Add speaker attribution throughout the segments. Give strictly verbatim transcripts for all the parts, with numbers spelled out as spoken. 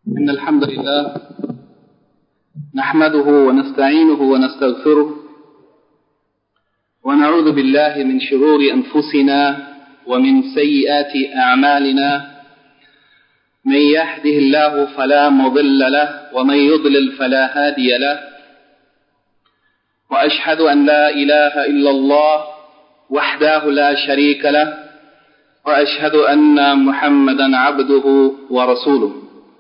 Speaker 1: إن الحمد لله نحمده ونستعينه ونستغفره ونعوذ بالله من شرور أنفسنا ومن سيئات أعمالنا من يهده الله فلا مضل له ومن يضلل فلا هادي له وأشهد أن لا إله إلا الله وحده لا شريك له وأشهد أن محمدا عبده ورسوله.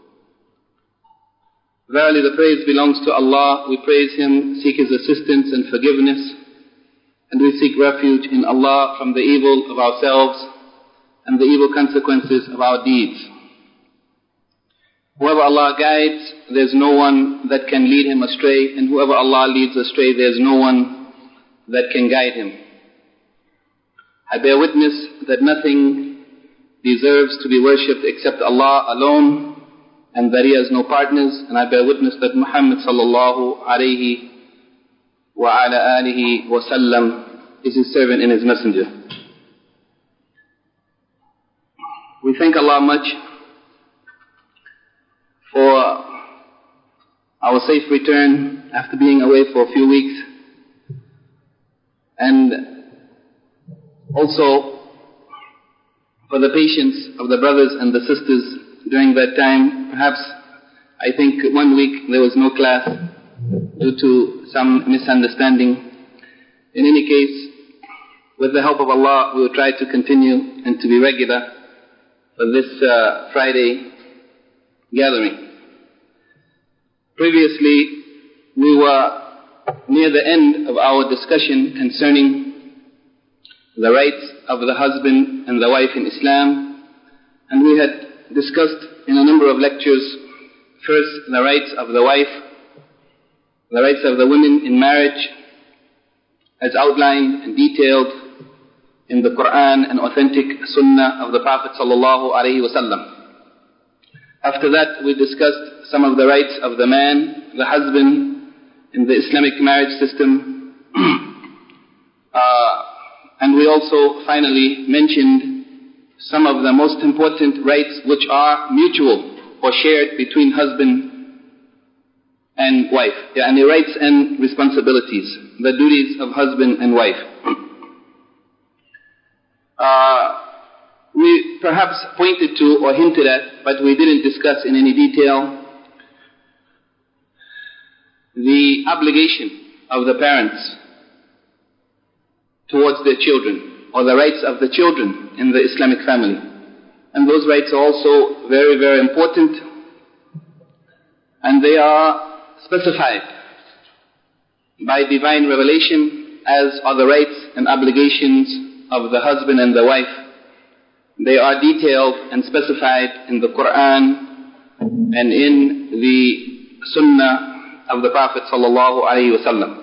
Speaker 1: Verily the praise belongs to Allah. We praise Him, seek His assistance and forgiveness, and we seek refuge in Allah from the evil of ourselves and the evil consequences of our deeds. Whoever Allah guides, there's no one that can lead him astray, and whoever Allah leads astray, there's no one that can guide him. I bear witness that nothing deserves to be worshipped except Allah alone, and that He has no partners, and I bear witness that Muhammad sallallahu alayhi wa ala alihi wa sallam is His servant and His messenger. We thank Allah much for our safe return after being away for a few weeks, and also for the patience of the brothers and the sisters during that time. Perhaps, I think one week there was no class due to some misunderstanding. In any case, with the help of Allah, we will try to continue and to be regular for this uh, Friday gathering. Previously, we were near the end of our discussion concerning the rights of the husband and the wife in Islam, and we had discussed in a number of lectures, first the rights of the wife, the rights of the women in marriage, as outlined and detailed in the Quran and authentic Sunnah of the Prophet sallallahu alaihi wasallam. After that, we discussed some of the rights of the man, the husband, in the Islamic marriage system. uh, and we also finally mentioned some of the most important rights which are mutual or shared between husband and wife. Yeah, and the rights and responsibilities, the duties of husband and wife. Uh, we perhaps pointed to or hinted at, but we didn't discuss in any detail, the obligation of the parents towards their children, or the rights of the children in the Islamic family. And those rights are also very, very important, and they are specified by divine revelation, as are the rights and obligations of the husband and the wife. They are detailed and specified in the Quran and in the Sunnah of the Prophet sallallahu alaihi wasallam.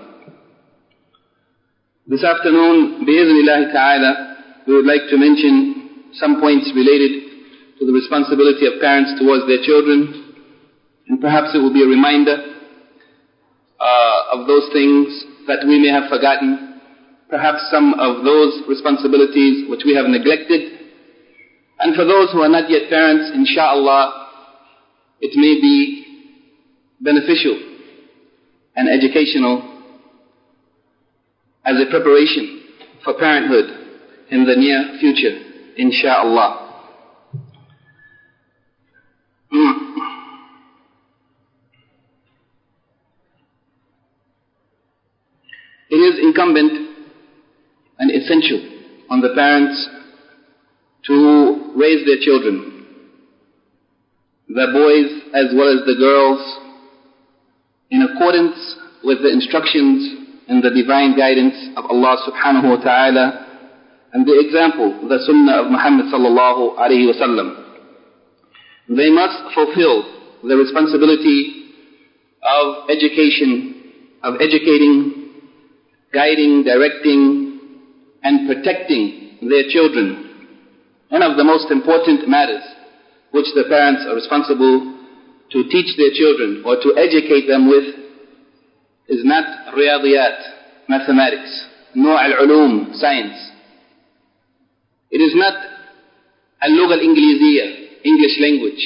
Speaker 1: This afternoon, bi-idhnillahi ta'ala, we would like to mention some points related to the responsibility of parents towards their children, and perhaps it will be a reminder uh, of those things that we may have forgotten, perhaps some of those responsibilities which we have neglected, and for those who are not yet parents, insha'Allah, it may be beneficial and educational as a preparation for parenthood in the near future, insha'Allah. It is incumbent and essential on the parents to raise their children, the boys as well as the girls, in accordance with the instructions and the divine guidance of Allah subhanahu wa ta'ala, and the example, the sunnah of Muhammad sallallahu alayhi wa sallam. They must fulfill the responsibility of education, of educating, guiding, directing, and protecting their children. One of the most important matters which the parents are responsible to teach their children or to educate them with is not riyadiyat, mathematics, nor al-ulum, science. It is not al-lugha al-ingliziyya, English language,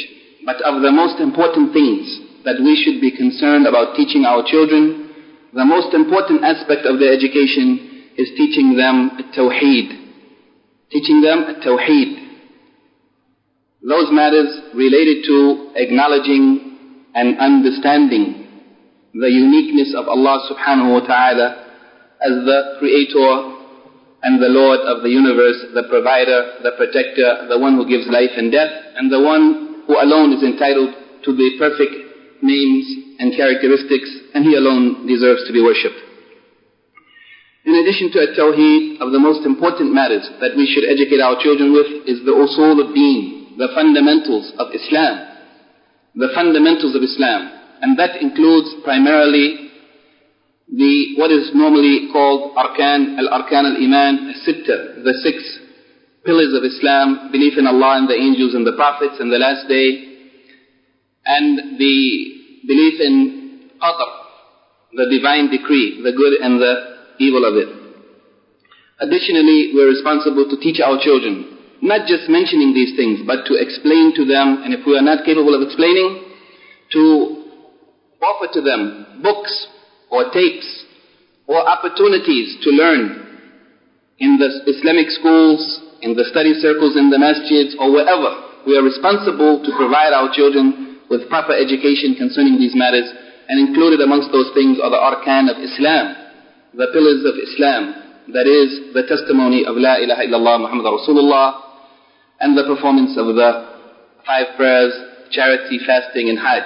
Speaker 1: but of the most important things that we should be concerned about teaching our children, the most important aspect of their education is teaching them Tawheed. Teaching them Tawheed. Those matters related to acknowledging and understanding the uniqueness of Allah subhanahu wa ta'ala as the creator and the Lord of the universe, the provider, the protector, the one who gives life and death, and the one who alone is entitled to the perfect names and characteristics, and He alone deserves to be worshipped. In addition to at-Tawheed, of the most important matters that we should educate our children with is the usul al-Deen, the fundamentals of Islam. The fundamentals of Islam. And that includes primarily the what is normally called Arkan, Al-Arkan Al-Iman, Al-Sitta, the six pillars of Islam, belief in Allah and the angels and the prophets and the last day, and the belief in Qadr, the divine decree, the good and the evil of it. Additionally, we're responsible to teach our children, not just mentioning these things, but to explain to them, and if we are not capable of explaining, to offer to them books or tapes or opportunities to learn in the Islamic schools, in the study circles, in the masjids, or wherever. We are responsible to provide our children with proper education concerning these matters, and included amongst those things are the arkan of Islam, the pillars of Islam, that is the testimony of La ilaha illallah Muhammad Rasulullah, and the performance of the five prayers, charity, fasting and Hajj.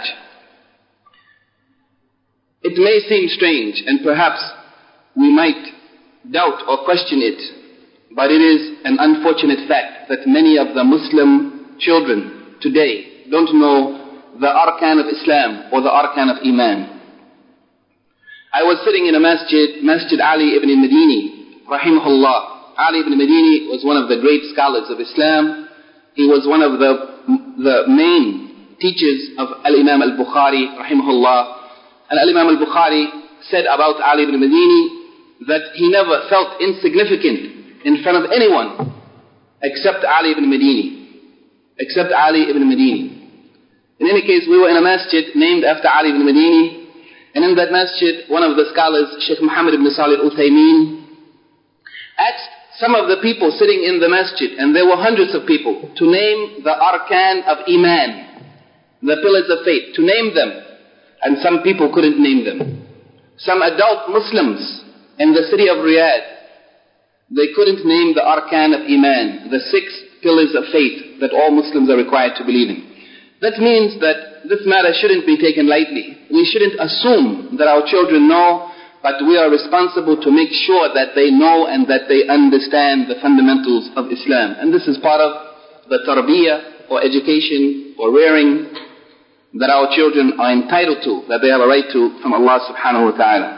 Speaker 1: It may seem strange, and perhaps we might doubt or question it, but it is an unfortunate fact that many of the Muslim children today don't know the arkan of Islam or the arkan of Iman. I was sitting in a masjid, Masjid Ali ibn Madini, rahimahullah. Ali ibn Madini was one of the great scholars of Islam. He was one of the, the main teachers of Al-Imam al-Bukhari, rahimahullah. And Al-Imam al-Bukhari said about Ali ibn Madini that he never felt insignificant in front of anyone except Ali ibn Madini. Except Ali ibn Madini. In any case, we were in a masjid named after Ali ibn Madini, and in that masjid, one of the scholars, Sheikh Muhammad ibn Salih al-Uthaymeen, asked some of the people sitting in the masjid, and there were hundreds of people, to name the arkan of Iman, the pillars of faith, to name them. And some people couldn't name them. Some adult Muslims in the city of Riyadh, they couldn't name the arkan of Iman, the six pillars of faith that all Muslims are required to believe in. That means that this matter shouldn't be taken lightly. We shouldn't assume that our children know, but we are responsible to make sure that they know and that they understand the fundamentals of Islam. And this is part of the tarbiyah, or education, or rearing, that our children are entitled to, that they have a right to from Allah subhanahu wa ta'ala.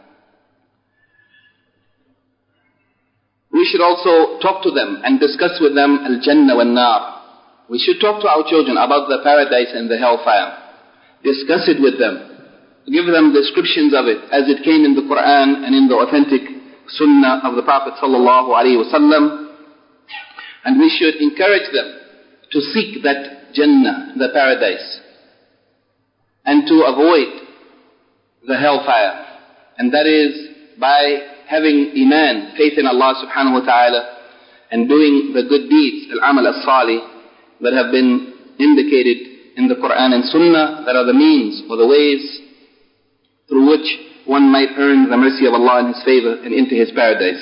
Speaker 1: We should also talk to them and discuss with them al-Jannah wal-Nar. We should talk to our children about the paradise and the hellfire. Discuss it with them. Give them descriptions of it as it came in the Quran and in the authentic Sunnah of the Prophet sallallahu alaihi wasallam. And we should encourage them to seek that Jannah, the paradise, and to avoid the hellfire. And that is by having iman, faith in Allah subhanahu wa ta'ala, and doing the good deeds, al-amal as-salih, that have been indicated in the Quran and Sunnah, that are the means or the ways through which one might earn the mercy of Allah and His favor and into His paradise.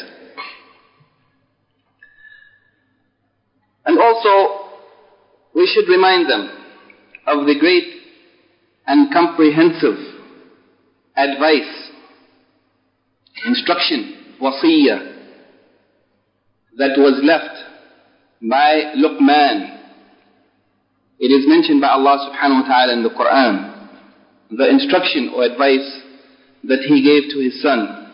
Speaker 1: And also, we should remind them of the great and comprehensive advice, instruction, wasiyah, that was left by Luqman. It is mentioned by Allah subhanahu wa ta'ala in the Quran, the instruction or advice that he gave to his son.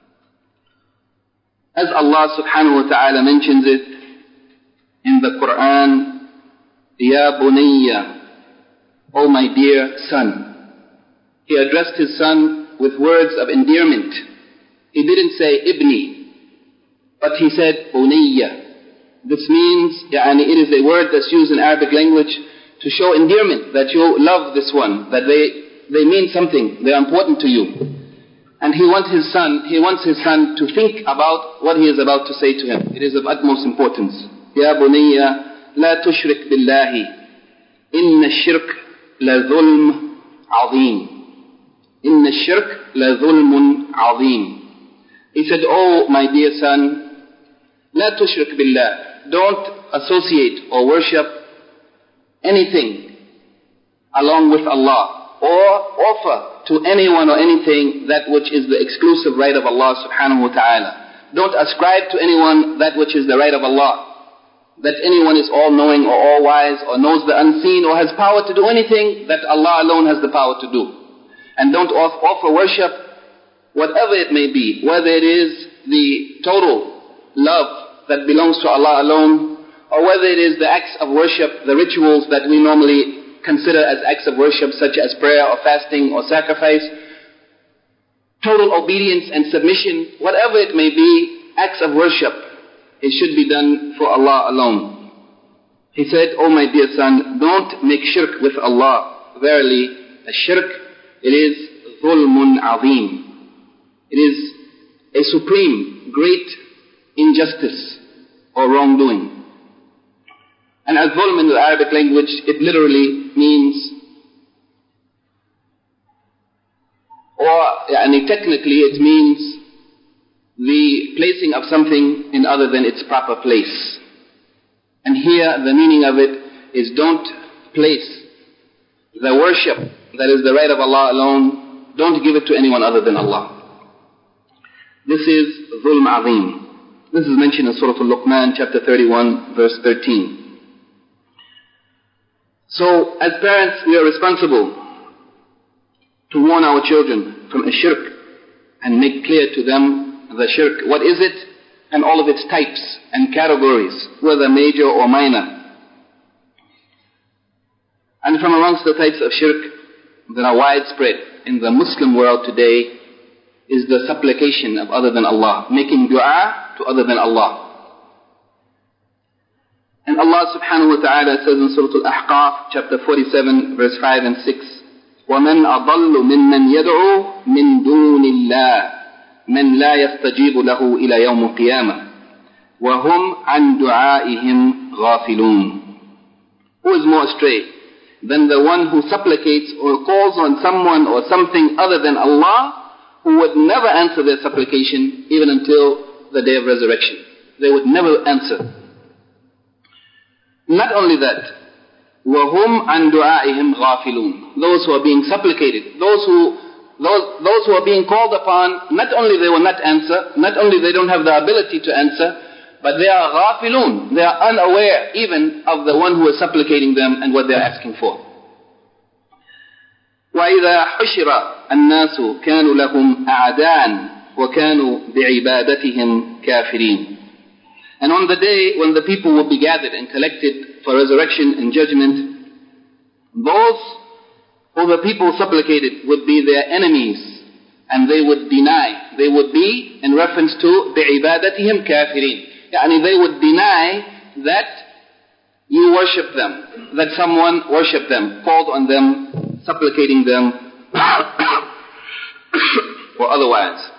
Speaker 1: As Allah subhanahu wa ta'ala mentions it in the Quran, Ya bunayya, O my dear son. He addressed his son with words of endearment. He didn't say ibni, but he said bunayya. This means, yani, it is a word that's used in Arabic language to show endearment, that you love this one, that they, they mean something, they are important to you. And he wants his son, he wants his son to think about what he is about to say to him. It is of utmost importance. Ya bunayya, la tushrik billahi, inna shirk la zulm azim. Inna shirk la zulmun azim. He said, oh my dear son, la tushrik billah, don't associate or worship anything along with Allah, or offer to anyone or anything that which is the exclusive right of Allah subhanahu wa ta'ala. Don't ascribe to anyone that which is the right of Allah, that anyone is all-knowing or all-wise or knows the unseen or has power to do anything that Allah alone has the power to do. And don't offer worship, whatever it may be, whether it is the total love that belongs to Allah alone, or whether it is the acts of worship, the rituals that we normally consider as acts of worship, such as prayer or fasting or sacrifice, total obedience and submission, whatever it may be, acts of worship, it should be done for Allah alone. He said, oh my dear son, don't make shirk with Allah. Verily, a shirk, it is zulmun azim. It is a supreme, great injustice or wrongdoing. And al-zulm in the Arabic language, it literally means, or yani technically it means the placing of something in other than its proper place. And here the meaning of it is, don't place the worship that is the right of Allah alone, don't give it to anyone other than Allah. This is zulm azim. This is mentioned in Surah Al-Luqman, chapter thirty-one, verse thirteen. So, as parents, we are responsible to warn our children from a shirk and make clear to them the shirk, what is it, and all of its types and categories, whether major or minor. And from amongst the types of shirk that are widespread in the Muslim world today is the supplication of other than Allah, making dua to other than Allah. And Allah subhanahu wa ta'ala says in Surah Al-Ahqaf, chapter forty-seven, verse five and six, وَمَنْ أَضَلُّ مِمَّنْ يَدْعُو مِنْ دُونِ اللَّهِ مَنْ لَا يَسْتَجِيبُ لَهُ إِلَى يَوْمِ الْقِيَامَةِ وَهُمْ عَنْ دُعَائِهِمْ غَافِلُونَ. Who is more astray than the one who supplicates or calls on someone or something other than Allah, who would never answer their supplication even until the day of resurrection. They would never answer. Not only that, وَهُمْ عَنْ دُعَائِهِمْ غَافِلُونَ. Those who are being supplicated, those who, those, those who are being called upon, not only they will not answer, not only they don't have the ability to answer, but they are غَافِلُونَ. They are unaware even of the one who is supplicating them and what they are asking for. وَإِذَا حُشِرَ النَّاسُ كَانُوا لَهُمْ أَعْدَاءً وَكَانُوا بِعِبَادَتِهِمْ كَافِرِينَ. And on the day when the people will be gathered and collected for resurrection and judgment, those who the people supplicated would be their enemies, and they would deny. They would be, in reference to بِعِبَادَتِهِمْ كَافِرِينَ. Yani they would deny that you worship them, that someone worshiped them, called on them, supplicating them, or otherwise.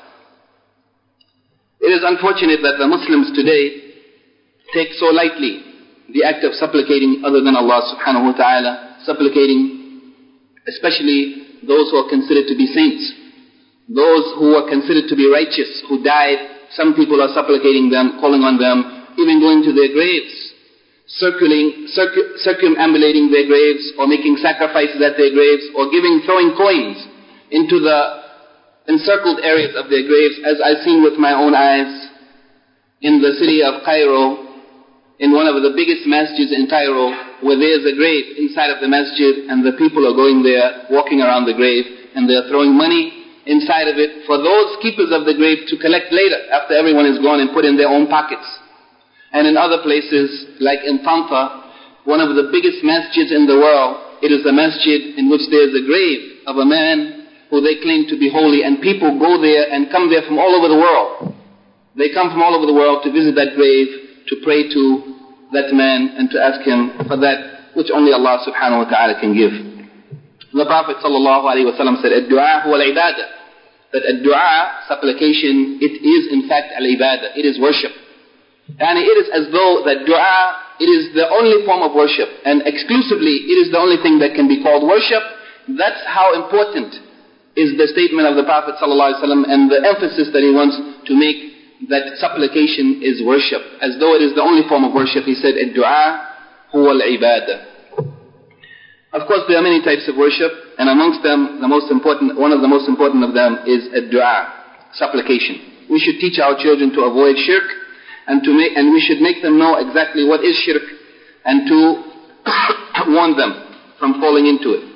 Speaker 1: It is unfortunate that the Muslims today take so lightly the act of supplicating other than Allah subhanahu wa ta'ala, supplicating especially those who are considered to be saints, those who are considered to be righteous, who died. Some people are supplicating them, calling on them, even going to their graves, circling, circ- circumambulating their graves, or making sacrifices at their graves, or giving, throwing coins into the encircled areas of their graves, as I've seen with my own eyes in the city of Cairo, in one of the biggest masjids in Cairo, where there's a grave inside of the masjid, and the people are going there, walking around the grave, and they're throwing money inside of it for those keepers of the grave to collect later, after everyone is gone, and put in their own pockets. And in other places, like in Tanta, one of the biggest masjids in the world, it is a masjid in which there is a grave of a man who they claim to be holy, and people go there and come there from all over the world. They come from all over the world to visit that grave, to pray to that man, and to ask him for that which only Allah subhanahu wa ta'ala can give. The Prophet sallallahu alayhi wa sallam said, "Ad-du'a huwa al-ibadah." That ad-du'a, supplication, it is in fact al-ibadah. It is worship. And it is as though that du'a, it is the only form of worship. And exclusively, it is the only thing that can be called worship. That's how important is the statement of the Prophet sallallahu alayhi wa sallam and the emphasis that he wants to make, that supplication is worship. As though it is the only form of worship. He said, ad-du'a huwa al-ibadah. Of course, there are many types of worship, and amongst them, the most important, one of the most important of them is ad-du'a, supplication. We should teach our children to avoid shirk, and to make, and we should make them know exactly what is shirk, and to warn them from falling into it.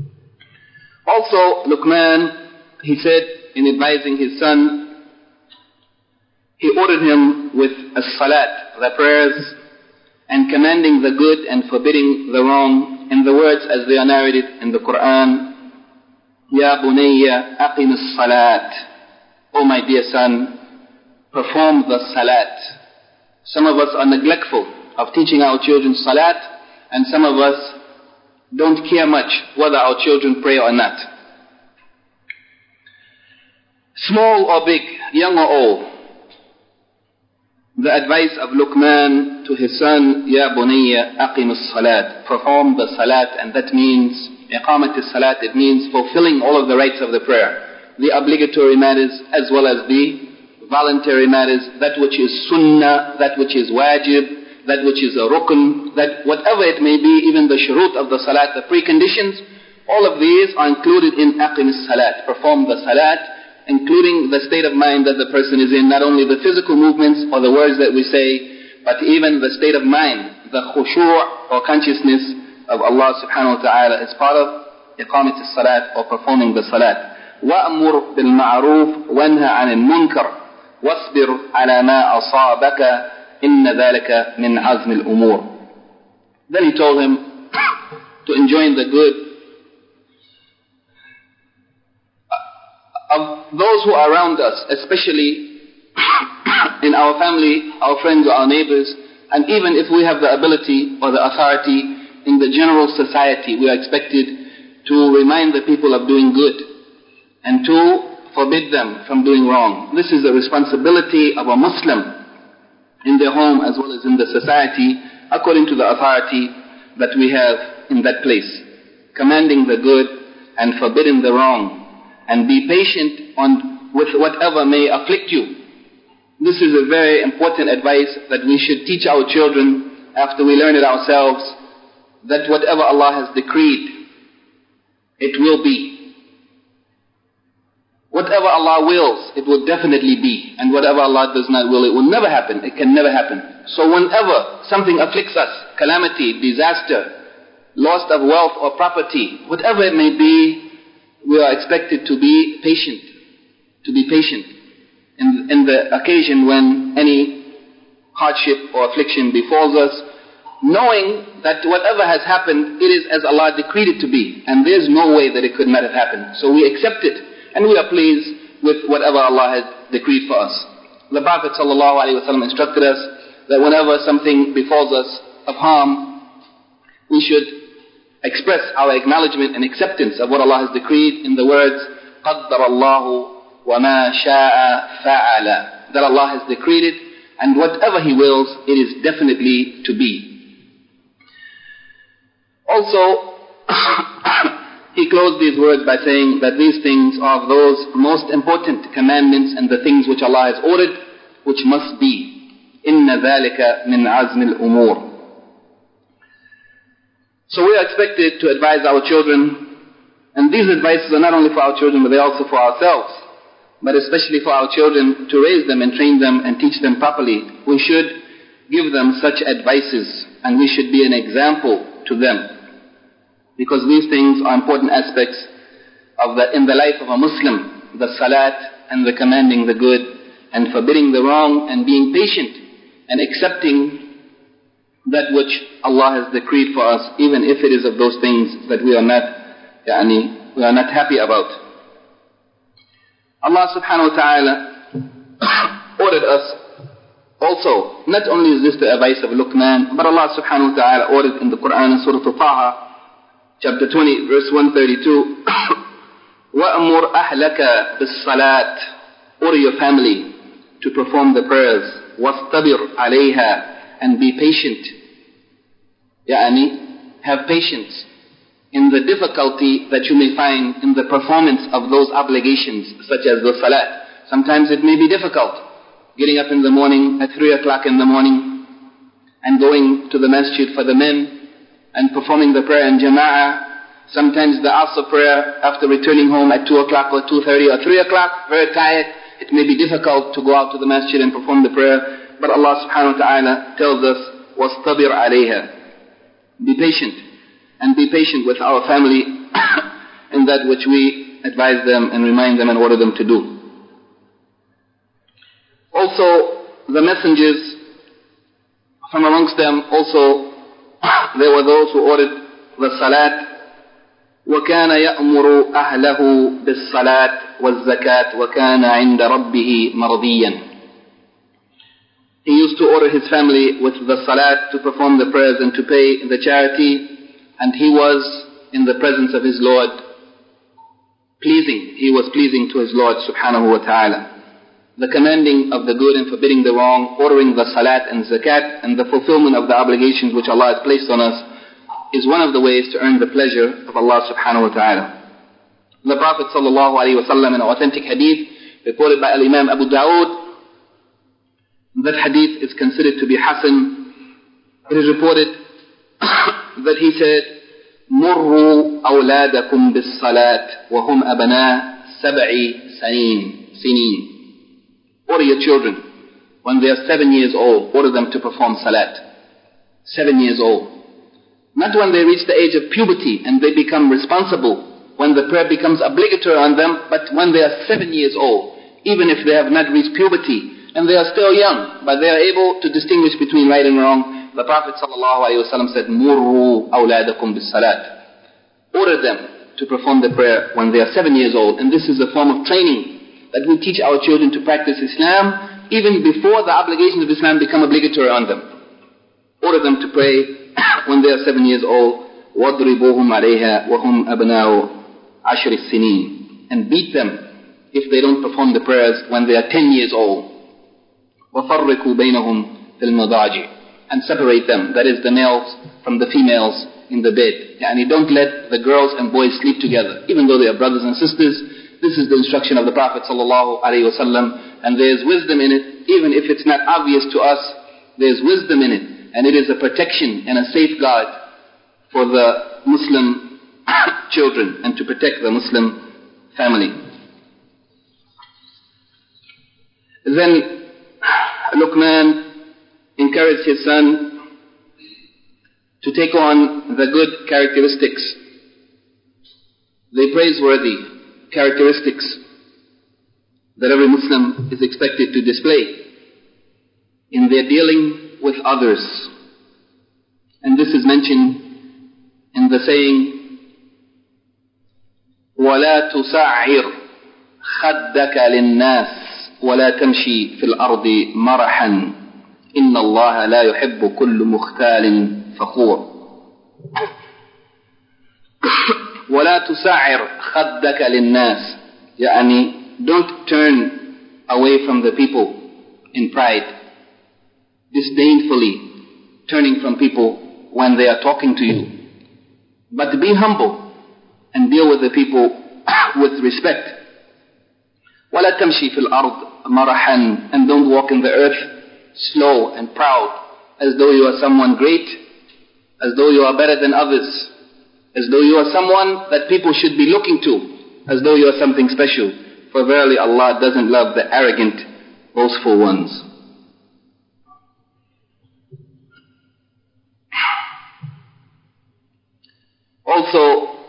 Speaker 1: Also, Luqman, he said in advising his son, he ordered him with as-salat, the prayers, and commanding the good and forbidding the wrong, in the words as they are narrated in the Quran, Ya bunayya aqim as-salat. Oh my dear son, perform the salat. Some of us are neglectful of teaching our children salat, and some of us don't care much whether our children pray or not. Small or big, young or old, the advice of Luqman to his son, Ya bunayya aqim as-salat, perform the salat, and that means iqamat as-salat, it means fulfilling all of the rights of the prayer, the obligatory matters as well as the voluntary matters, that which is sunnah, that which is wajib, that which is a rukn, that whatever it may be, even the shurut of the salat, the preconditions, all of these are included in aqim as-salat, perform the salat, including the state of mind that the person is in, not only the physical movements or the words that we say, but even the state of mind, the khushu' or consciousness of Allah subhanahu wa ta'ala is part of iqamat as-salat or performing the salat. وَأْمُرْ بِالْمَعْرُوفِ وَانْهَ عَنِ الْمُنْكَرِ وَاصْبِرْ عَلَى مَا أَصَابَكَ إِنَّ ذَلِكَ مِنْ عَزْمِ الْأُمُورِ. Then he told him to enjoin the good of those who are around us, especially in our family, our friends or our neighbors, and even if we have the ability or the authority in the general society, we are expected to remind the people of doing good and to forbid them from doing wrong. This is a responsibility of a Muslim in their home as well as in the society, according to the authority that we have in that place. Commanding the good and forbidding the wrong, and be patient on with whatever may afflict you. This is a very important advice that we should teach our children after we learn it ourselves, that whatever Allah has decreed, it will be. Whatever Allah wills, it will definitely be. And whatever Allah does not will, it will never happen. It can never happen. So whenever something afflicts us, calamity, disaster, loss of wealth or property, whatever it may be, we are expected to be patient, to be patient in, in the occasion when any hardship or affliction befalls us, knowing that whatever has happened, it is as Allah decreed it to be, and there is no way that it could not have happened. So we accept it, and we are pleased with whatever Allah has decreed for us. The Prophet sallallahu alaihi wasallam instructed us that whenever something befalls us of harm, we should express our acknowledgement and acceptance of what Allah has decreed in the words, قَدَّرَ اللَّهُ وَمَا شَاءَ فَعَلَ, that Allah has decreed it, and whatever He wills, it is definitely to be. Also, he closed these words by saying that these things are those most important commandments and the things which Allah has ordered, which must be. إِنَّ ذَلِكَ مِنْ عَزْمِ الْأُمُورِ. So we are expected to advise our children, and these advices are not only for our children, but they are also for ourselves, but especially for our children, to raise them and train them and teach them properly. We should give them such advices, and we should be an example to them, because these things are important aspects of the, in the life of a Muslim, the salat and the commanding the good and forbidding the wrong and being patient and accepting that which Allah has decreed for us, even if it is of those things that we are not, yani, we are not happy about. Allah subhanahu wa ta'ala ordered us Also, not only is this the advice of Luqman, but Allah subhanahu wa ta'ala ordered in the Quran in Surah Taha, chapter twenty, verse one thirty-two, وَأْمُرْ أَهْلَكَ بِالصَّلَاةِ, order your family to perform the prayers, وَاسْتَبِرْ عَلَيْهَا, and be patient. Yani, have patience in the difficulty that you may find in the performance of those obligations, such as the salat. Sometimes it may be difficult, getting up in the morning at three o'clock in the morning and going to the masjid for the men and performing the prayer in jama'ah. Sometimes the asr prayer after returning home at two o'clock or two thirty or three o'clock, very tired. It may be difficult to go out to the masjid and perform the prayer, but Allah subhanahu wa ta'ala tells us, وَاسْتَبِرْ عَلَيْهَا, be patient, and be patient with our family in that which we advise them and remind them and order them to do. Also, the messengers, from amongst them also, there were those who ordered the salat. وَكَانَ يَأْمُرُ أَهْلَهُ بِالصَّلَاةِ وَالزَّكَاةِ وَكَانَ عِنْدَ رَبِّهِ مَرْضِيًّا. He used to order his family with the salat, to perform the prayers and to pay the charity, and he was in the presence of his Lord pleasing. He was pleasing to his Lord subhanahu wa ta'ala. The commanding of the good and forbidding the wrong, ordering the salat and zakat, and the fulfillment of the obligations which Allah has placed on us is one of the ways to earn the pleasure of Allah subhanahu wa ta'ala. The Prophet sallallahu alayhi wa sallam in an authentic hadith reported by Al-Imam Abu Dawood, that hadith is considered to be Hasan. It is reported that he said, مُرُّوا أَوْلَادَكُمْ بِالصَّلَاةِ وَهُمْ أَبْنَاءُ سَبْعِ سَنِينَ. Order your children when they are seven years old. Order them to perform salat. Seven years old. Not when they reach the age of puberty and they become responsible, when the prayer becomes obligatory on them, but when they are seven years old, even if they have not reached puberty and they are still young, but they are able to distinguish between right and wrong. The Prophet ﷺ said, مُرُّوا أَوْلَادَكُمْ بِالصَّلَاةِ. Order them to perform the prayer when they are seven years old. And this is a form of training that we teach our children to practice Islam even before the obligations of Islam become obligatory on them. Order them to pray when they are seven years old. وَاضْرِبُوهُمْ عَلَيْهَا وَهُمْ أَبْنَاءُ عَشْرِ السِّنِينَ. And beat them if they don't perform the prayers when they are ten years old. وَفَرِّقُوا بَيْنَهُمْ فِي الْمَضَاجِعِ. And separate them, that is the males from the females in the bed. And you don't let the girls and boys sleep together, even though they are brothers and sisters. This is the instruction of the Prophet sallallahu alaihi wasallam, and there is wisdom in it, even if it's not obvious to us. There is wisdom in it, and it is a protection and a safeguard for the Muslim children and to protect the Muslim family. Then Luqman encouraged his son to take on the good characteristics, the praiseworthy characteristics that every Muslim is expected to display in their dealing with others. And this is mentioned in the saying, وَلَا تُسَعِّرْ خَدَّكَ لِلنَّاسِ وَلَا تَمْشِي فِي الْأَرْضِ مَرَحًا إِنَّ اللَّهَ لَا يُحِبُّ كُلُّ مُخْتَالٍ فَخُورٍ. وَلَا تُسَعِّرْ خَدَّكَ لِلنَّاسِ. يعني, don't turn away from the people in pride, disdainfully turning from people when they are talking to you. But be humble and deal with the people with respect. وَلَا تَمْشِي فِي الْأَرْضِ مَرَحًا. And don't walk in the earth slow and proud, as though you are someone great, as though you are better than others, as though you are someone that people should be looking to, as though you are something special. For verily Allah doesn't love the arrogant, boastful ones. Also,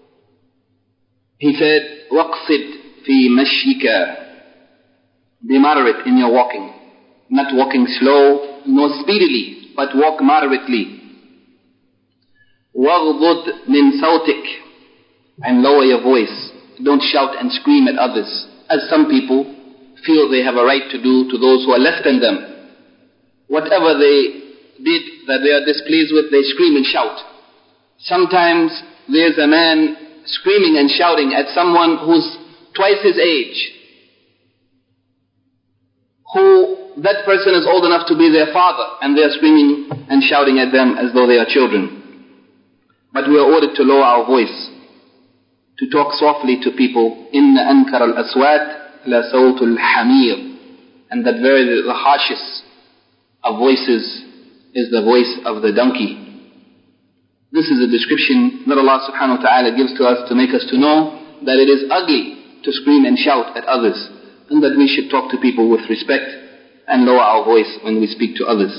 Speaker 1: he said, وَقْصِدْ فِي مَشْيِكَ. Be moderate in your walking. Not walking slow, nor speedily, but walk moderately. وَغْضُضْ مِنْ صَوْتِكَ. And lower your voice. Don't shout and scream at others, as some people feel they have a right to do to those who are less than them. whatever they did that they are displeased with, they scream and shout. Sometimes there's a man screaming and shouting at someone who's twice his age, who that person is old enough to be their father, and they are screaming and shouting at them as though they are children. But we are ordered to lower our voice, to talk softly to people. إِنَّ أَنْكَرَ الْأَصْوَاتِ لَصَوْتُ الْحَمِيرِ. And that very, the harshest of voices is the voice of the donkey. This is a description that Allah subhanahu wa ta'ala gives to us to make us to know that it is ugly to scream and shout at others, and that we should talk to people with respect and lower our voice when we speak to others.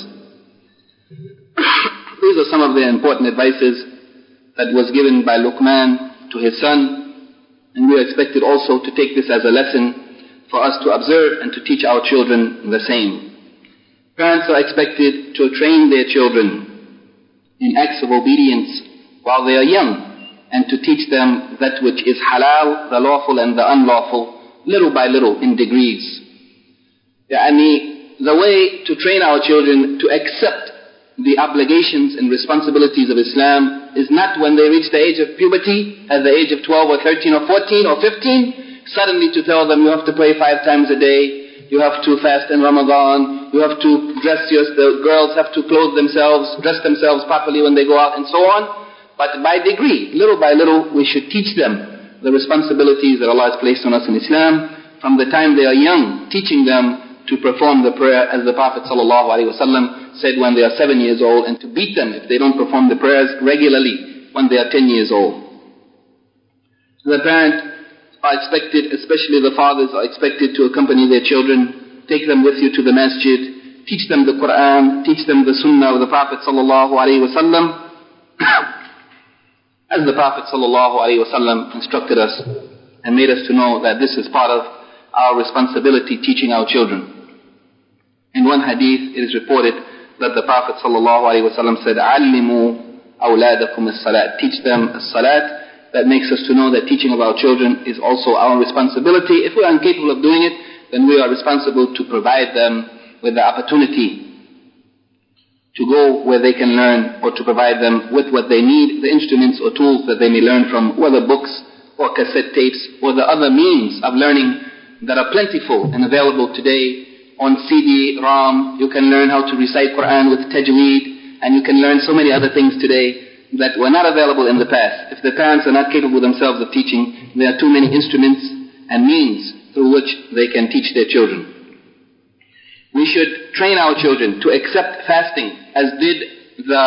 Speaker 1: These are some of the important advices that was given by Luqman to his son, and we are expected also to take this as a lesson for us to observe and to teach our children the same. Parents are expected to train their children in acts of obedience while they are young, and to teach them that which is halal, the lawful and the unlawful, little by little in degrees. Yani, the way to train our children to accept the obligations and responsibilities of Islam is not when they reach the age of puberty, at the age of twelve or thirteen or fourteen or fifteen, suddenly to tell them you have to pray five times a day, you have to fast in Ramadan, you have to dress your, the girls have to clothe themselves, dress themselves properly when they go out, and so on. But by degree, little by little, we should teach them the responsibilities that Allah has placed on us in Islam from the time they are young, teaching them to perform the prayer as the Prophet ﷺ said when they are seven years old, and to beat them if they don't perform the prayers regularly when they are ten years old. The parents are expected, especially the fathers, are expected to accompany their children, take them with you to the masjid, teach them the Quran, teach them the Sunnah of the Prophet ﷺ, as the Prophet ﷺ instructed us and made us to know that this is part of our responsibility, teaching our children. In one hadith, it is reported that the Prophet ﷺ said, عَلِّمُوا أَوْلَادَكُمُ الصَّلَاةِ. Teach them as-salat. That makes us to know that teaching of our children is also our responsibility. If we are incapable of doing it, then we are responsible to provide them with the opportunity to go where they can learn, or to provide them with what they need, the instruments or tools that they may learn from, whether books or cassette tapes or the other means of learning that are plentiful and available today. On C D ROM, you can learn how to recite Quran with tajweed, and you can learn so many other things today that were not available in the past. If the parents are not capable themselves of teaching, there are too many instruments and means through which they can teach their children. We should train our children to accept fasting, as did the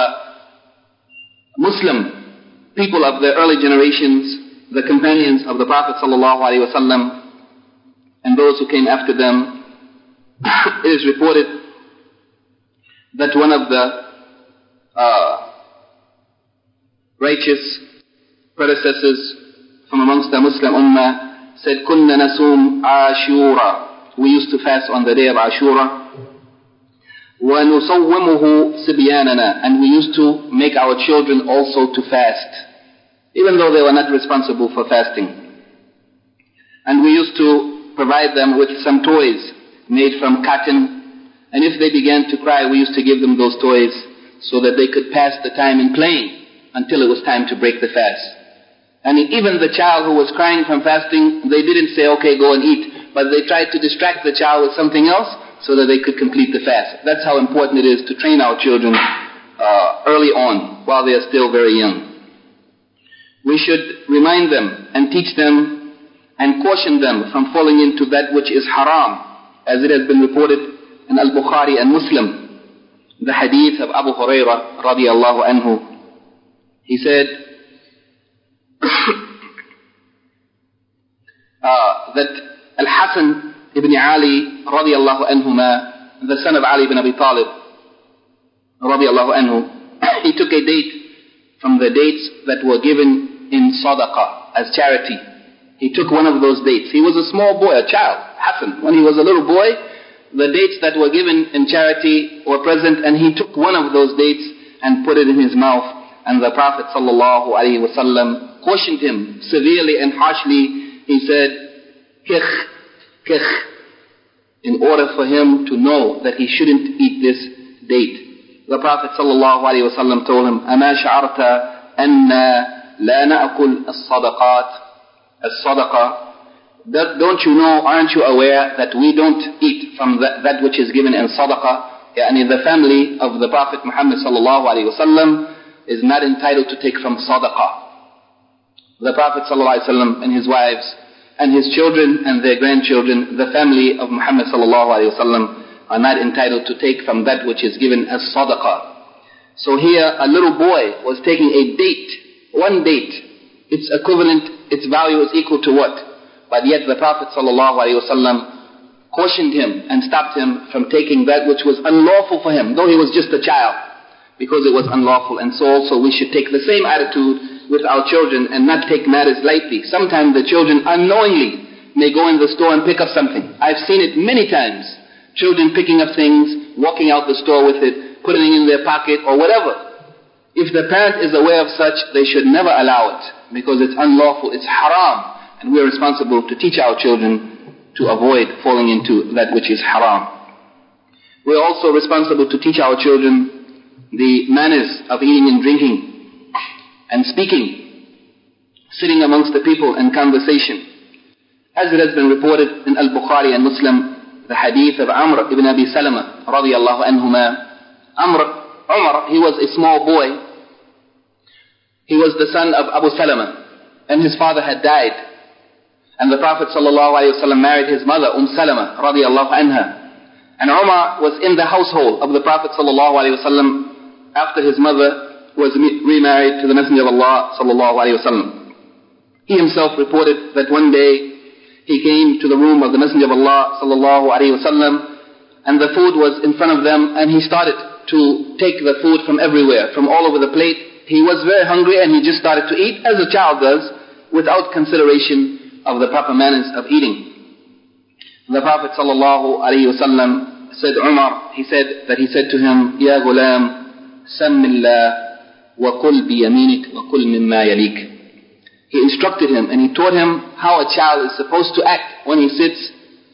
Speaker 1: Muslim people of the early generations, the companions of the Prophet ﷺ, and those who came after them. It is reported that one of the uh, righteous predecessors from amongst the Muslim Ummah said, كُنَّ نَسُومْ عَاشُورًا. We used to fast on the day of Ashura. وَنُصَوِّمُهُ سِبْيَانَنَا. And we used to make our children also to fast, even though they were not responsible for fasting. And we used to provide them with some toys made from cotton. And if they began to cry, we used to give them those toys so that they could pass the time in playing until it was time to break the fast. And even the child who was crying from fasting, they didn't say, okay, go and eat, but they tried to distract the child with something else so that they could complete the fast. That's how important it is to train our children uh, early on, while they are still very young. We should remind them and teach them and caution them from falling into that which is haram, as it has been reported in Al-Bukhari and Muslim, the hadith of Abu Hurairah radiallahu anhu. He said uh, that Al-Hasan ibn Ali radiallahu anhuma, the son of Ali ibn Abi Talib radiallahu anhu, he took a date from the dates that were given in sadaqah as charity. He took one of those dates. He was a small boy, a child, Hassan. When he was a little boy, the dates that were given in charity were present, and he took one of those dates and put it in his mouth. And the Prophet sallallahu alaihi wasallam cautioned him severely and harshly. He said, kikh, kikh, in order for him to know that he shouldn't eat this date. The Prophet ﷺ told him, أَمَا شَعَرْتَ أَنَّا لَا نَأْكُلْ الصَّدَقَاتِ الصَّدَقَةِ. Don't you know, aren't you aware that we don't eat from that, that which is given in sadaqah? Yani the family of the Prophet Muhammad ﷺ is not entitled to take from sadaqah. The Prophet ﷺ and his wives and his children and their grandchildren, the family of Muhammad ﷺ are not entitled to take from that which is given as sadaqah. So here a little boy was taking a date, one date. Its equivalent, its value is equal to what? But yet the Prophet ﷺ cautioned him and stopped him from taking that which was unlawful for him, though he was just a child, because it was unlawful. And so also we should take the same attitude with our children and not take matters lightly. Sometimes the children unknowingly may go in the store and pick up something. I've seen it many times. Children picking up things, walking out the store with it, putting it in their pocket or whatever. If the parent is aware of such, they should never allow it, because it's unlawful, it's haram. And we are responsible to teach our children to avoid falling into that which is haram. We are also responsible to teach our children the manners of eating and drinking and speaking, sitting amongst the people and conversation. As it has been reported in Al-Bukhari and Muslim, the hadith of Amr ibn Abi Salama radiyallahu anhuma. Amr, Umar, he was a small boy. He was the son of Abu Salama, and his father had died. And the Prophet ﷺ married his mother, Umm Salama radiallahu anha. And Umar was in the household of the Prophet ﷺ after his mother was remarried to the Messenger of Allah ﷺ. He himself reported that one day he came to the room of the Messenger of Allah ﷺ, and the food was in front of them, and he started to take the food from everywhere, from all over the plate. He was very hungry and he just started to eat as a child does, without consideration of the proper manners of eating. The Prophet sallallahu alaihi wasallam said, Umar, he said that he said to him, Ya ghulam, sammillah wa kul bi yaminik wa kul mimma yalik. He instructed him and he taught him how a child is supposed to act when he sits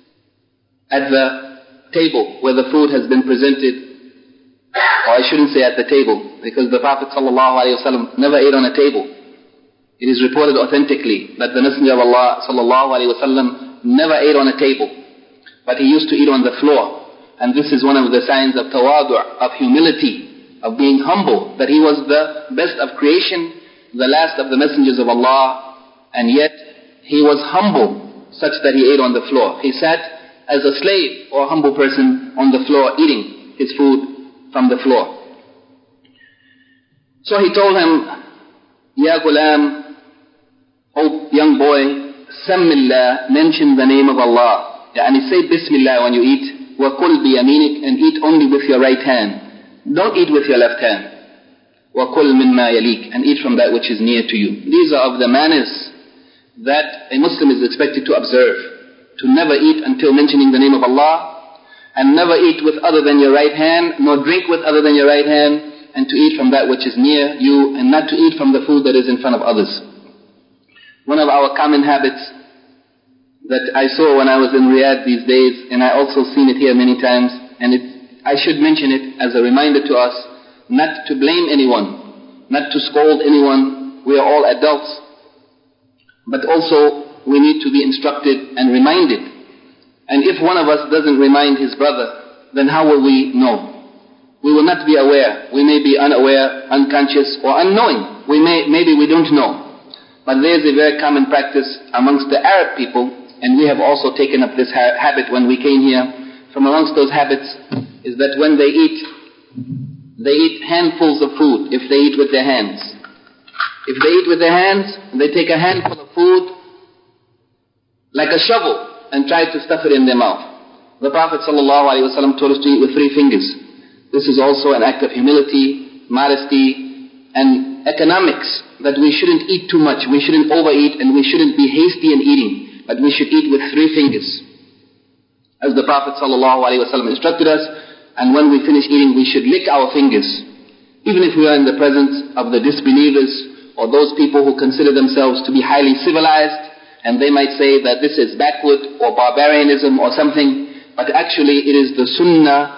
Speaker 1: at the table where the food has been presented. Or I shouldn't say at the table, because the Prophet sallallahu alaihi wasallam never ate on a table. It is reported authentically that the Messenger of Allah sallallahu alaihi wasallam never ate on a table, but he used to eat on the floor. And this is one of the signs of tawadu', of humility, of being humble, that he was the best of creation, the last of the messengers of Allah, and yet he was humble such that he ate on the floor. He sat as a slave or a humble person on the floor eating his food from the floor. So he told him, Ya ghulam, oh young boy, sammillah, mention the name of Allah. Yani say Bismillah when you eat. Wa kul bi yaminik, and eat only with your right hand. Don't eat with your left hand. Wa kul mimma yalik, and eat from that which is near to you. These are of the manners that a Muslim is expected to observe. To never eat until mentioning the name of Allah, and never eat with other than your right hand, nor drink with other than your right hand, and to eat from that which is near you, and not to eat from the food that is in front of others. One of our common habits that I saw when I was in Riyadh these days, and I also seen it here many times, and it, I should mention it as a reminder to us, not to blame anyone, not to scold anyone. We are all adults. But also, we need to be instructed and reminded. And if one of us doesn't remind his brother, then how will we know? We will not be aware. We may be unaware, unconscious, or unknowing. We may, maybe we don't know. But there's a very common practice amongst the Arab people, and we have also taken up this ha- habit when we came here. From amongst those habits is that when they eat, they eat handfuls of food if they eat with their hands. If they eat with their hands, they take a handful of food like a shovel and try to stuff it in their mouth. The Prophet ﷺ told us to eat with three fingers. This is also an act of humility, modesty, and economics, that we shouldn't eat too much, we shouldn't overeat, and we shouldn't be hasty in eating, but we should eat with three fingers, as the Prophet ﷺ instructed us. And when we finish eating, we should lick our fingers, even if we are in the presence of the disbelievers or those people who consider themselves to be highly civilized, and they might say that this is backward or barbarianism or something, but actually it is the sunnah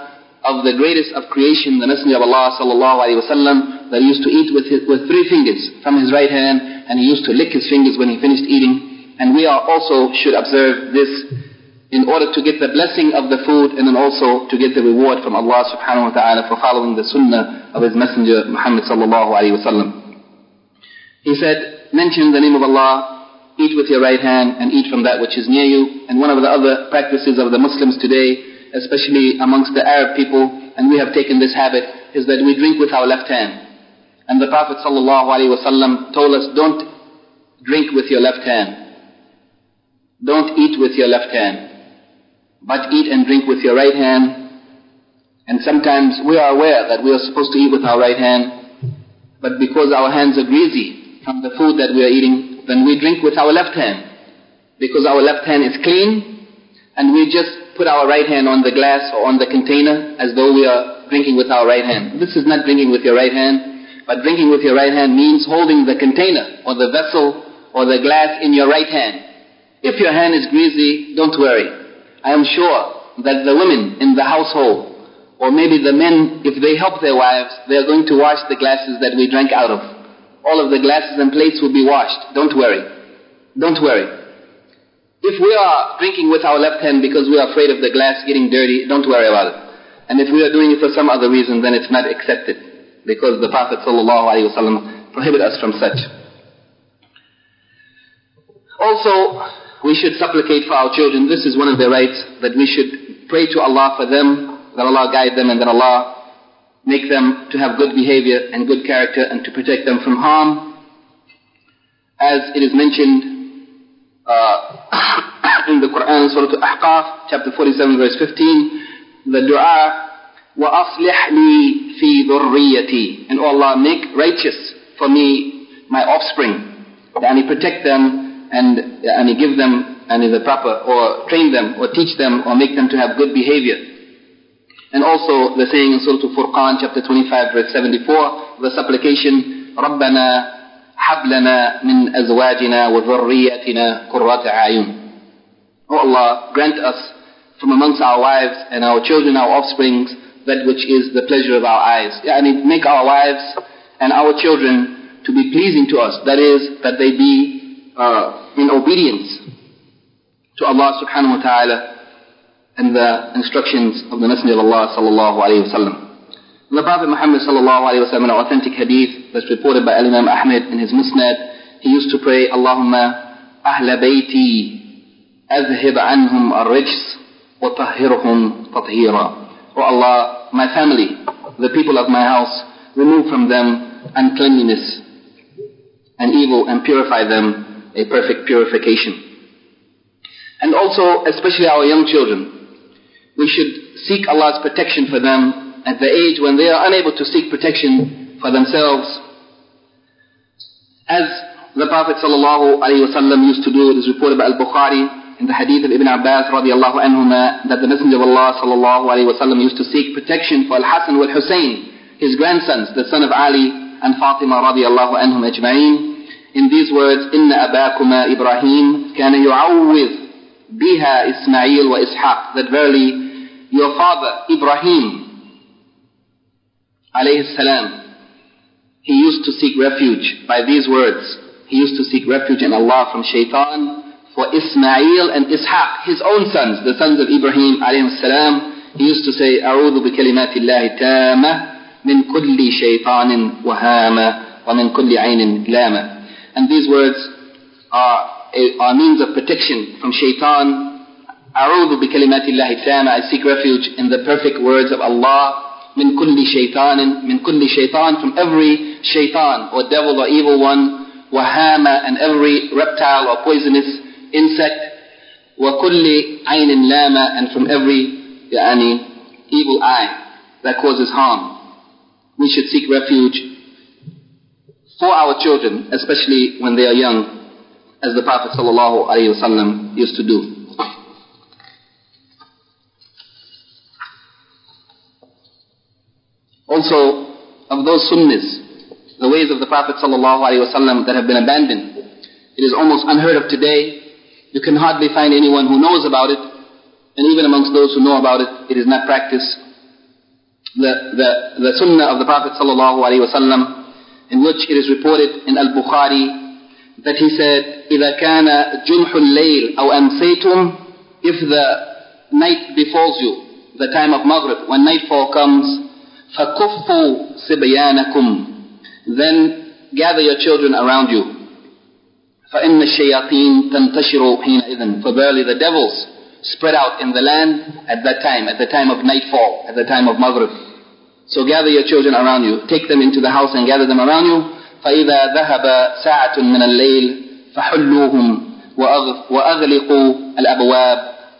Speaker 1: of the greatest of creation, the Messenger of Allah sallallahu alaihi wasallam, that he used to eat with his, with three fingers from his right hand, and he used to lick his fingers when he finished eating. And we are also should observe this in order to get the blessing of the food, and then also to get the reward from Allah subhanahu wa ta'ala for following the sunnah of his Messenger Muhammad sallallahu alaihi wasallam. He said, mention the name of Allah, eat with your right hand, and eat from that which is near you. And one of the other practices of the Muslims today, especially amongst the Arab people, and we have taken this habit, is that we drink with our left hand. And the Prophet sallallahu alaihi wasallam told us, don't drink with your left hand. Don't eat with your left hand, but eat and drink with your right hand. And sometimes we are aware that we are supposed to eat with our right hand, but because our hands are greasy from the food that we are eating, then we drink with our left hand, because our left hand is clean, and we just put our right hand on the glass or on the container as though we are drinking with our right hand. This is not drinking with your right hand, but drinking with your right hand means holding the container or the vessel or the glass in your right hand. If your hand is greasy, don't worry. I am sure that the women in the household, or maybe the men, if they help their wives, they are going to wash the glasses that we drank out of. All of the glasses and plates will be washed. Don't worry. Don't worry. If we are drinking with our left hand because we are afraid of the glass getting dirty, don't worry about it. And if we are doing it for some other reason, then it's not accepted, because the Prophet sallallahu alaihi wasallam prohibited us from such. Also, we should supplicate for our children. This is one of their rights, that we should pray to Allah for them, that Allah guide them, and that Allah make them to have good behavior and good character, and to protect them from harm. As it is mentioned Uh, in the Quran, Surah Al-Ahqaf, chapter forty-seven, verse fifteen, the dua, وَأَصْلِحْ لِي فِي ذُرِّيَّتِي, and oh Allah, make righteous for me my offspring, and protect them, and, and give them and the proper, or train them, or teach them, or make them to have good behavior. And also the saying in Surah Al-Furqan, chapter twenty-five, verse seventy-four, the supplication, رَبَّنَا هب لنا من أزواجنا وذرياتنا قرة أعين. Oh Allah, grant us from amongst our wives and our children, our offsprings, that which is the pleasure of our eyes. Yani make our wives and our children to be pleasing to us. That is, that they be uh, in obedience to Allah subhanahu wa ta'ala and the instructions of the Messenger of Allah sallallahu alayhi wa sallam. The Prophet Muhammad sallallahu alayhi wa sallam, in an authentic hadith that's reported by Imam Ahmed in his Musnad, he used to pray, Allahumma ahla bayti azhib anhum ar-rijs wa tahhirhum tathira. Oh Allah, my family, the people of my house, remove from them uncleanliness and evil, and purify them a perfect purification. And also, especially our young children, we should seek Allah's protection for them at the age when they are unable to seek protection for themselves. As the Prophet sallallahu alaihi wasallam used to do, it is reported by Al-Bukhari in the hadith of Ibn Abbas radiallahu anhuma, that the Messenger of Allah sallallahu alaihi wasallam used to seek protection for Al-Hasan wal Hussein, his grandsons, the son of Ali and Fatima radiallahu anhum ajma'in, in these words, إِنَّ أَبَاكُمَا إِبْرَاهِيم كَانَ يُعَوِّذ بِهَا إِسْمَعِيلَ وَإِسْحَاقَ, that verily your father Ibrahim alayhi salam, he used to seek refuge by these words. He used to seek refuge in Allah from shaitan for Ismail and Ishaq, his own sons, the sons of Ibrahim alayhi salam. He used to say, أعوذ بكلمات الله تامة من كل شيطان وهامة ومن كل عين لامة. And these words are a, are means of protection from shaitan. أعوذ بكلمات الله تامة, I seek refuge in the perfect words of Allah. من كل شيطان, من كل شيطان, from every shaitan or devil or evil one. وهامة, and every reptile or poisonous insect. وكل عين لامة, and from every يعني, evil eye that causes harm. We should seek refuge for our children, especially when they are young, as the Prophet sallallahu alaihi wasallam used to do. Also, of those sunnahs, the ways of the Prophet sallallahu alaihi wasallam that have been abandoned, it is almost unheard of today. You can hardly find anyone who knows about it, and even amongst those who know about it, it is not practiced. the, the, the sunnah of the Prophet sallallahu alaihi wasallam, in which it is reported in Al-Bukhari that he said, إِذَا كَانَ جُنْحُ اللَّيْلِ أَوْ أَمْسَيْتُمْ, if the night befalls you, the time of Maghrib, when nightfall comes, فَكُفُّوا سِبْيَانَكُمْ, then gather your children around you. فَإِنَّ الشَّيَاطِينَ تَنْتَشِرُ حِينَئِذٍ, for verily the devils spread out in the land at that time, at the time of nightfall, at the time of Maghrib. So gather your children around you, take them into the house and gather them around you. فَإِذَا ذَهَبَ سَاعَةٌ مِنَ اللَّيْلِ فَحُلُّوهُمْ وَأَغْلِقُوا الْأَبْوَابِ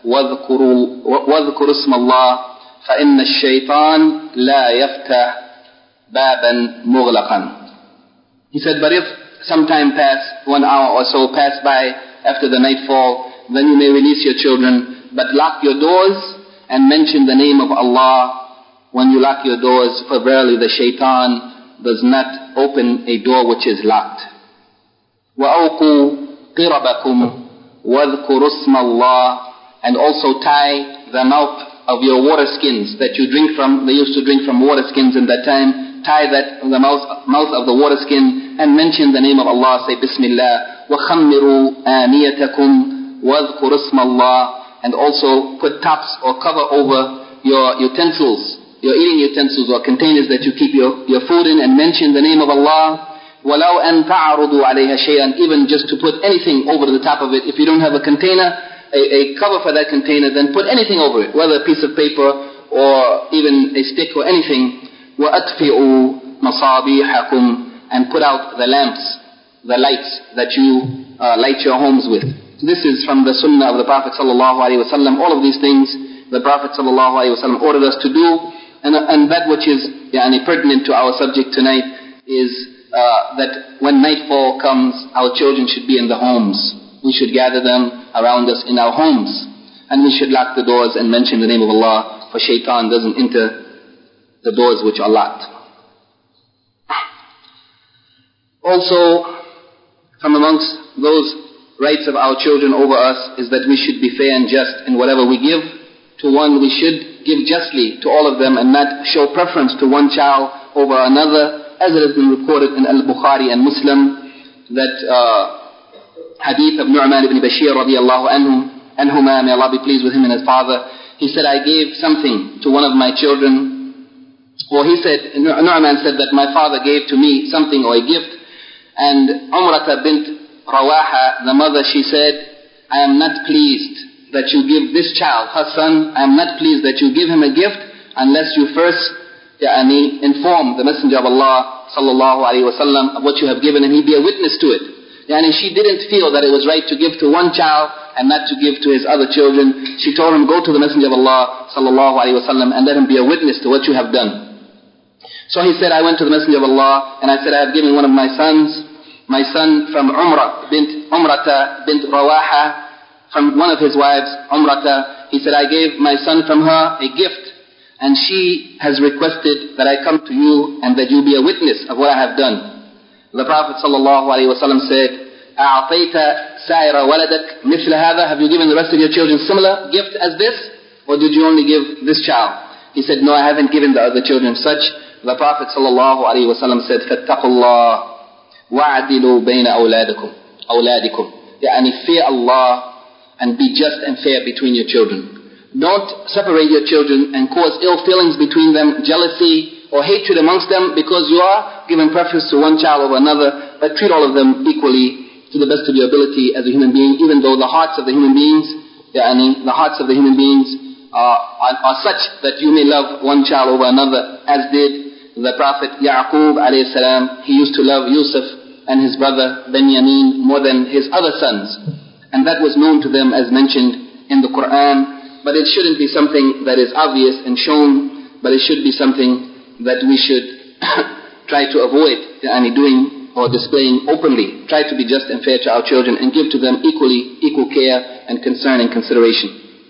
Speaker 1: وَاذْكُرُوا اسْمَ اللَّهِ فَإِنَّ الشَّيْطَانَ لَا يَفْتَحْ بَابًا مُغْلَقًا. He said, but if some time pass, one hour or so pass by after the nightfall, then you may release your children, but lock your doors and mention the name of Allah when you lock your doors, for verily the shaitan does not open a door which is locked. وَأَوْقُوا قِرَبَكُمْ وَاذْكُرُوا اسْمَ اللَّهِ, and also tie the mouth of your water skins that you drink from. They used to drink from water skins in that time. Tie that the mouth, mouth of the water skin and mention the name of Allah. Say Bismillah. وَخَمِّرُوا آنِيَتَكُمْ وَاذْكُرُوا اسْمَ اللَّهِ, and also put tops or cover over your utensils, your eating utensils or containers that you keep your, your food in, and mention the name of Allah. وَلَوْ أَن تَعْرُضُوا عَلَيْهَا شَيْئًا, even just to put anything over the top of it. If you don't have a container, a, a cover for that container, then put anything over it, whether a piece of paper or even a stick or anything. وَأَطْفِئُوا مَصَابِيحَكُمْ, and put out the lamps, the lights that you uh, light your homes with. This is from the sunnah of the Prophet sallallahu alaihi wasallam. All of these things the Prophet sallallahu alaihi wasallam ordered us to do, and, and that which is yani, pertinent to our subject tonight is uh, that when nightfall comes, our children should be in the homes. We should gather them around us in our homes, and we should lock the doors and mention the name of Allah, for shaitan doesn't enter the doors which are locked. Also, from amongst those rights of our children over us is that we should be fair and just in whatever we give to one. We should give justly to all of them and not show preference to one child over another, as it has been recorded in Al-Bukhari and Muslim that uh, hadith of Nu'man ibn Bashir radiallahu anhu, anhuma, may Allah be pleased with him and his father. He said, I gave something to one of my children. Well, he said, Nu'man said that my father gave to me something or a gift, and Umrata bint Rawaha, the mother, she said, I am not pleased that you give this child, her son, I am not pleased that you give him a gift unless you first yani, inform the Messenger of Allah sallallahu alaihi wasallam of what you have given, and he be a witness to it. Yani, she didn't feel that it was right to give to one child and not to give to his other children. She told him, go to the Messenger of Allah sallallahu alaihi wasallam and let him be a witness to what you have done. So he said, I went to the Messenger of Allah and I said, I have given one of my sons, my son from Umrah bint Umrata bint Rawaha, from one of his wives, Umrata. He said, I gave my son from her a gift, and she has requested that I come to you and that you be a witness of what I have done. The Prophet sallallahu alaihi wasallam said, أَعْطَيْتَ سَائِرَ وَلَدَكْ مِثْلَ هَذَا, have you given the rest of your children similar gift as this, or did you only give this child? He said, no, I haven't given the other children such. The Prophet sallallahu alaihi wasallam said, فَاتَّقُوا اللَّهِ وَعَدِلُوا بَيْنَ أَوْلَادِكُمْ أَوْلَادِكُمْ, يعني fear Allah and be just and fair between your children. Don't separate your children and cause ill feelings between them, jealousy or hatred amongst them because you are giving preference to one child over another, but treat all of them equally to the best of your ability as a human being, even though the hearts of the human beings, yani, the hearts of the human beings are, are, are such that you may love one child over another, as did the Prophet Ya'qub alayhi salam. He used to love Yusuf and his brother Benjamin more than his other sons, and that was known to them as mentioned in the Quran. But it shouldn't be something that is obvious and shown, but it should be something that we should try to avoid any doing or displaying openly. Try to be just and fair to our children and give to them equally, equal care and concern and consideration.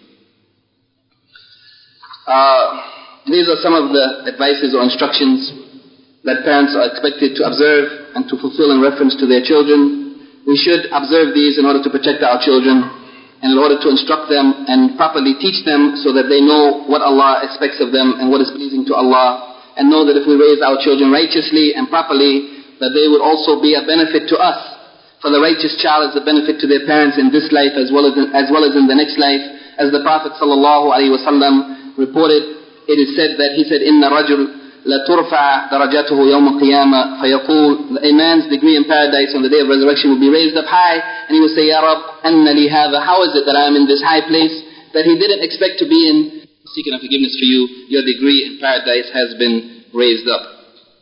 Speaker 1: Uh, these are some of the advices or instructions that parents are expected to observe and to fulfill in reference to their children. We should observe these in order to protect our children. and in order to instruct them and properly teach them so that they know what Allah expects of them and what is pleasing to Allah, and know that if we raise our children righteously and properly, that they would also be a benefit to us. For the righteous child is a benefit to their parents in this life as well as in, as well as in the next life. As the Prophet sallallahu alaihi wasallam reported, it is said that he said, "Inna rajul la turfa darajatuhu yawm al-qiyamah fayaqul." A man's degree in paradise on the day of resurrection will be raised up high, and he will say, "Ya Rab, anna li hadha." How is it that I am in this high place that he didn't expect to be in? Seeking of forgiveness for you, your degree in paradise has been raised up.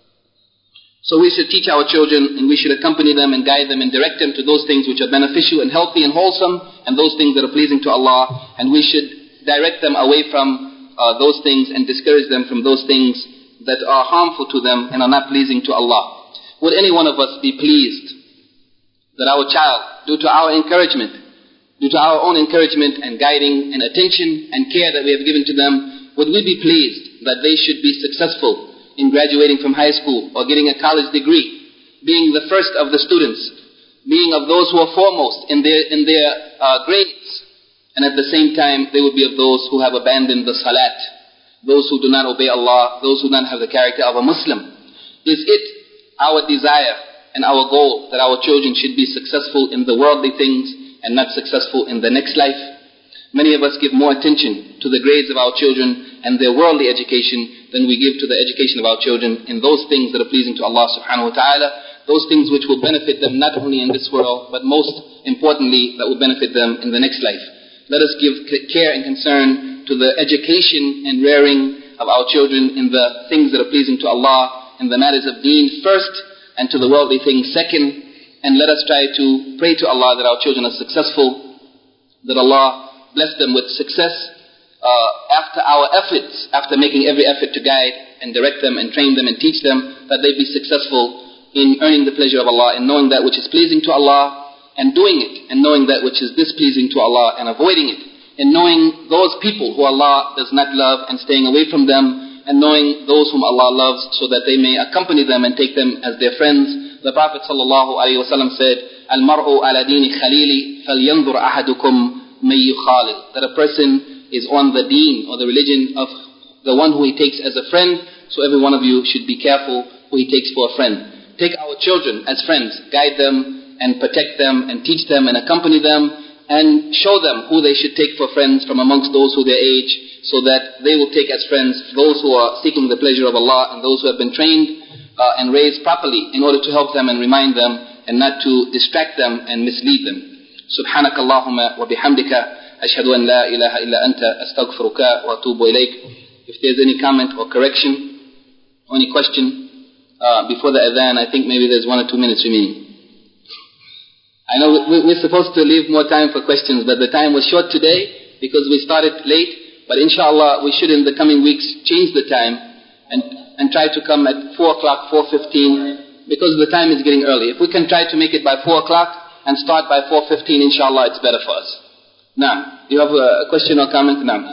Speaker 1: So we should teach our children, and we should accompany them and guide them and direct them to those things which are beneficial and healthy and wholesome, and those things that are pleasing to Allah, and we should direct them away from uh, those things and discourage them from those things that are harmful to them and are not pleasing to Allah. Would any one of us be pleased that our child, due to our encouragement, due to our own encouragement and guiding and attention and care that we have given to them, would we be pleased that they should be successful in graduating from high school or getting a college degree, being the first of the students, being of those who are foremost in their, in their uh, grades, and at the same time they would be of those who have abandoned the salat, those who do not obey Allah, those who do not have the character of a Muslim? Is it our desire and our goal that our children should be successful in the worldly things and not successful in the next life? Many of us give more attention to the grades of our children and their worldly education than we give to the education of our children in those things that are pleasing to Allah subhanahu wa ta'ala, those things which will benefit them not only in this world, but most importantly, that will benefit them in the next life. Let us give care and concern to the education and rearing of our children in the things that are pleasing to Allah, in the matters of deen first, and to the worldly things second. And let us try to pray to Allah that our children are successful, that Allah bless them with success uh, after our efforts, after making every effort to guide and direct them and train them and teach them, that they be successful in earning the pleasure of Allah, in knowing that which is pleasing to Allah and doing it, and knowing that which is displeasing to Allah and avoiding it, and knowing those people who Allah does not love and staying away from them, and knowing those whom Allah loves so that they may accompany them and take them as their friends. The Prophet sallallahu alaihi wasallam said, "Al-mar'u ala dini khalili falyanzur ahadukum may yukhalil." That a person is on the deen or the religion of the one who he takes as a friend, so every one of you should be careful who he takes for a friend. Take our children as friends, guide them and protect them and teach them and accompany them, and show them who they should take for friends from amongst those who their age, so that they will take as friends those who are seeking the pleasure of Allah and those who have been trained uh, and raised properly in order to help them and remind them and not to distract them and mislead them. Subhanaka Allahumma wa bihamdika ashhadu an la ilaha illa anta astaghfiruka wa atubu ilayk. If there's any comment or correction or any question uh, before the adhan, I think maybe there's one or two minutes remaining. I know we're supposed to leave more time for questions, but the time was short today because we started late. But inshallah, we should in the coming weeks change the time and, and try to come at four o'clock, four fifteen, because the time is getting early. If we can try to make it by four o'clock and start by four fifteen, inshallah, it's better for us. Now, do you have a question or comment? Now.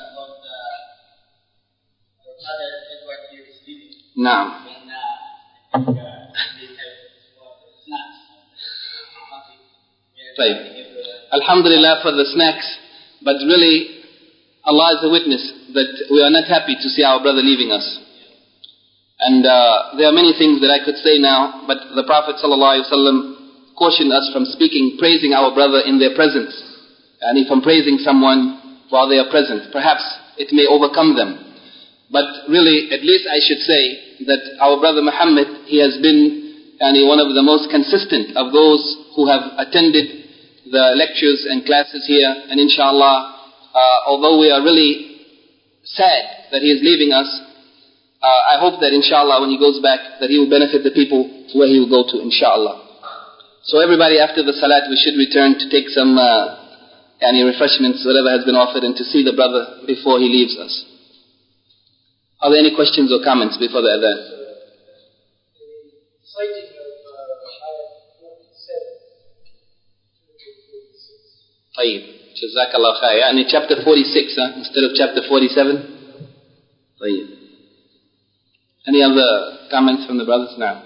Speaker 1: Now. Alhamdulillah for the snacks, but really Allah is a witness that we are not happy to see our brother leaving us. And uh, there are many things that I could say now, but the Prophet ﷺ cautioned us from speaking, praising our brother in their presence. And if I'm praising someone while they are present, perhaps it may overcome them. But really, at least I should say that our brother Muhammad, he has been yani, one of the most consistent of those who have attended the lectures and classes here, and inshallah, uh, although we are really sad that he is leaving us, uh, I hope that inshallah when he goes back that he will benefit the people where he will go to, inshallah. So everybody after the salat we should return to take some uh, any refreshments, whatever has been offered, and to see the brother before he leaves us. Are there any questions or comments before the adhan?
Speaker 2: Citing of ayah forty-seven.
Speaker 1: طيب جزاك الله خير يعني chapter forty-six huh? instead of chapter forty-seven. طيب. Any other comments from the brothers now?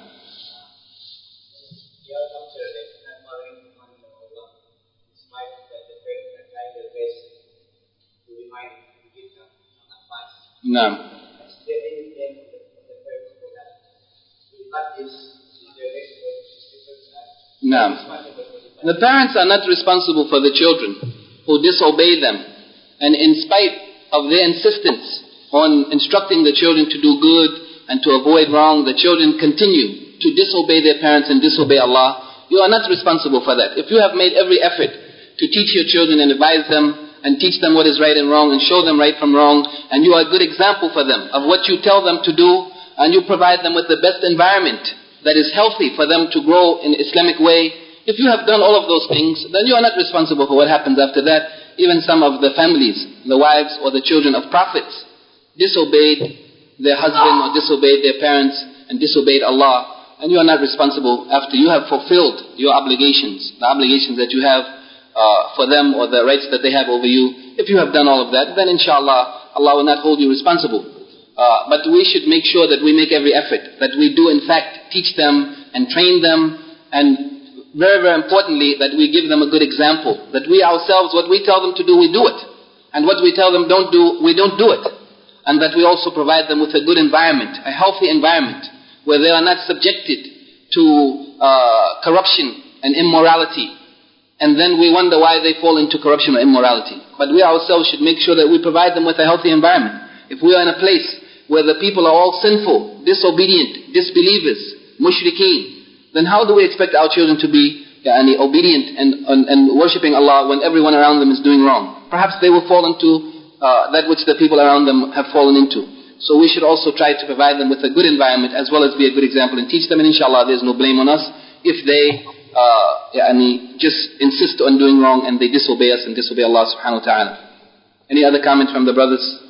Speaker 1: No.
Speaker 2: Is there any blame on the, on the parents for that? In fact, is, is there next one, is different that?
Speaker 1: No. The parents are not responsible for the children who disobey them. And in spite of their insistence on instructing the children to do good and to avoid wrong, the children continue to disobey their parents and disobey Allah. You are not responsible for that. If you have made every effort to teach your children and advise them and teach them what is right and wrong and show them right from wrong, and you are a good example for them of what you tell them to do, and you provide them with the best environment that is healthy for them to grow in Islamic way, if you have done all of those things, then you are not responsible for what happens after that. Even some of the families, the wives or the children of prophets, disobeyed their husband or disobeyed their parents and disobeyed Allah. And you are not responsible after you have fulfilled your obligations, the obligations that you have uh, for them or the rights that they have over you. If you have done all of that, then inshallah, Allah will not hold you responsible. Uh, but we should make sure that we make every effort, that we do in fact teach them and train them, and very, very importantly, that we give them a good example. That we ourselves, what we tell them to do, we do it. And what we tell them don't do, we don't do it. And that we also provide them with a good environment, a healthy environment, where they are not subjected to uh, corruption and immorality. And then we wonder why they fall into corruption or immorality. But we ourselves should make sure that we provide them with a healthy environment. If we are in a place where the people are all sinful, disobedient, disbelievers, mushrikeen, then how do we expect our children to be yani, obedient and, and, and worshipping Allah when everyone around them is doing wrong? Perhaps they will fall into uh, that which the people around them have fallen into. So we should also try to provide them with a good environment as well as be a good example and teach them. And inshallah, there's no blame on us if they uh, yani, just insist on doing wrong and they disobey us and disobey Allah subhanahu wa ta'ala. Any other comment from the brothers?